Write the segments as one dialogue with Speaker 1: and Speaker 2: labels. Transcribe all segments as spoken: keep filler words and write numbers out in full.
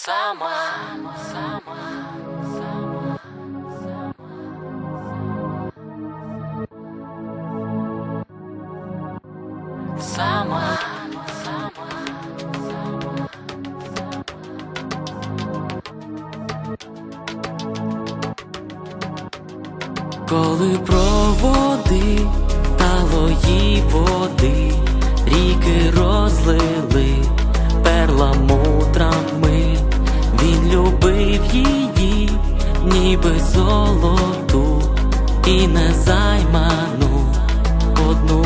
Speaker 1: Сама, сама, сама, сама, сама. Коли проводи талої води ріки розлили перламутрами, він любив її, ніби золоту і незайману одну.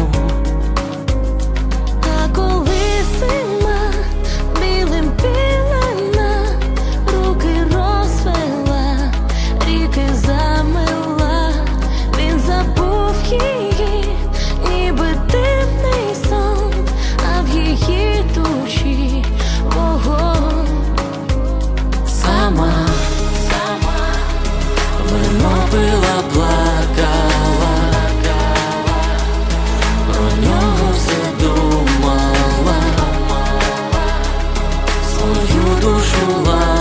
Speaker 2: А коли зима білим пілена, руки розвела, ріки замила, він забув її, ніби дивний сон, а в її душі вогонь.
Speaker 1: Сама, сама, вино пила, плакала, про нього все думала, свою душу лала.